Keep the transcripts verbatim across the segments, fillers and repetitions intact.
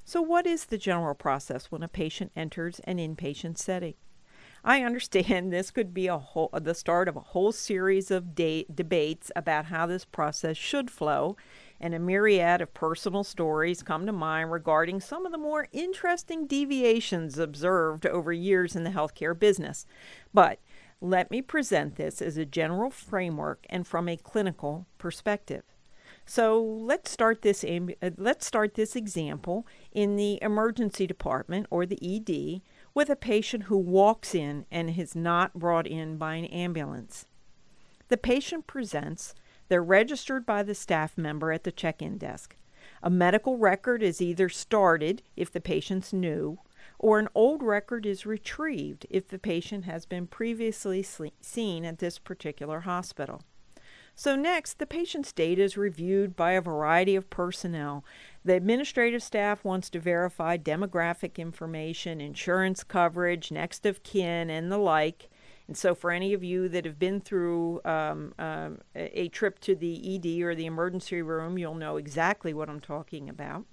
So what is the general process when a patient enters an inpatient setting? I understand this could be a whole, the start of a whole series of de- debates about how this process should flow, and a myriad of personal stories come to mind regarding some of the more interesting deviations observed over years in the healthcare business. But let me present this as a general framework and from a clinical perspective. So let's start this amb- uh, let's start this example in the emergency department, or the E D, with a patient who walks in and is not brought in by an ambulance. The patient presents. They're registered by the staff member at the check-in desk. A medical record is either started if the patient's new, or an old record is retrieved if the patient has been previously seen at this particular hospital. So next, the patient's data is reviewed by a variety of personnel. The administrative staff wants to verify demographic information, insurance coverage, next of kin, and the like. And so for any of you that have been through um, um, a trip to the E D or the emergency room, you'll know exactly what I'm talking about.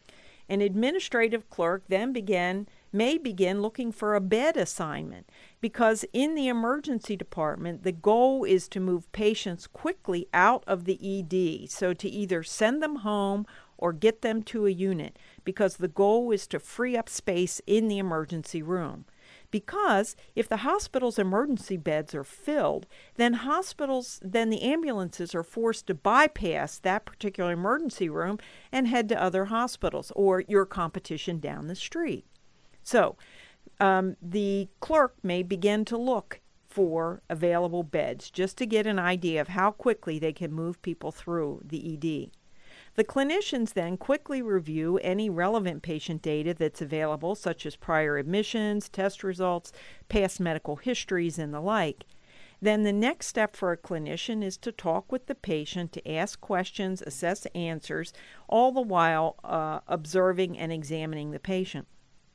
An administrative clerk then began, may begin looking for a bed assignment, because in the emergency department, the goal is to move patients quickly out of the E D, so to either send them home or get them to a unit, because the goal is to free up space in the emergency room. Because if the hospital's emergency beds are filled, then hospitals, then the ambulances are forced to bypass that particular emergency room and head to other hospitals or your competition down the street. So um, the clerk may begin to look for available beds just to get an idea of how quickly they can move people through the E D. The clinicians then quickly review any relevant patient data that's available, such as prior admissions, test results, past medical histories, and the like. Then the next step for a clinician is to talk with the patient, to ask questions, assess answers, all the while uh, observing and examining the patient.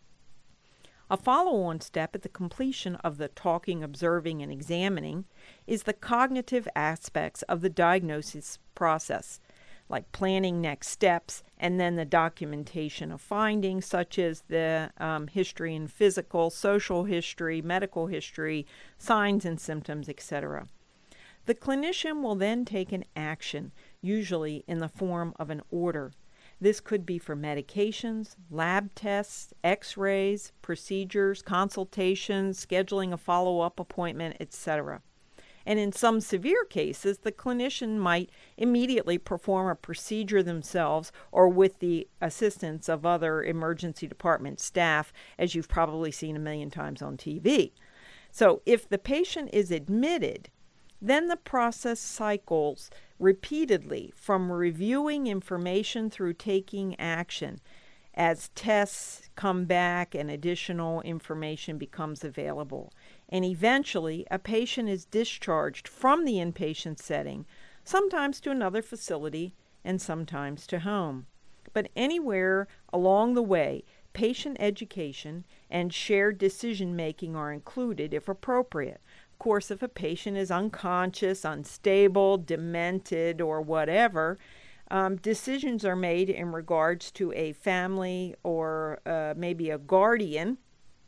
A follow-on step at the completion of the talking, observing, and examining is the cognitive aspects of the diagnosis process, like planning next steps, and then the documentation of findings, such as the um, history and physical, social history, medical history, signs and symptoms, et cetera. The clinician will then take an action, usually in the form of an order. This could be for medications, lab tests, x-rays, procedures, consultations, scheduling a follow-up appointment, et cetera. And in some severe cases, the clinician might immediately perform a procedure themselves or with the assistance of other emergency department staff, as you've probably seen a million times on T V. So if the patient is admitted, then the process cycles repeatedly from reviewing information through taking action as tests come back and additional information becomes available. And eventually, a patient is discharged from the inpatient setting, sometimes to another facility and sometimes to home. But anywhere along the way, patient education and shared decision-making are included if appropriate. Of course, if a patient is unconscious, unstable, demented, or whatever, um, decisions are made in regards to a family or uh, maybe a guardian,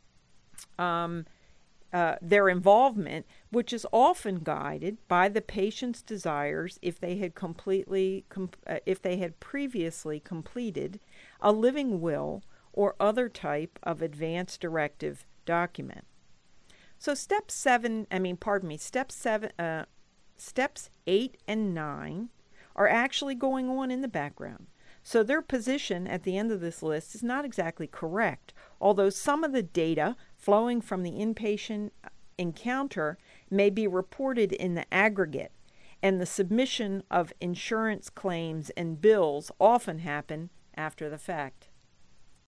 um, uh, their involvement, which is often guided by the patient's desires if they had completely, com- uh, if they had previously completed a living will or other type of advance directive document. So step seven, I mean, pardon me, step seven, uh, steps eight and nine are actually going on in the background. So their position at the end of this list is not exactly correct, although some of the data flowing from the inpatient encounter may be reported in the aggregate, and the submission of insurance claims and bills often happen after the fact.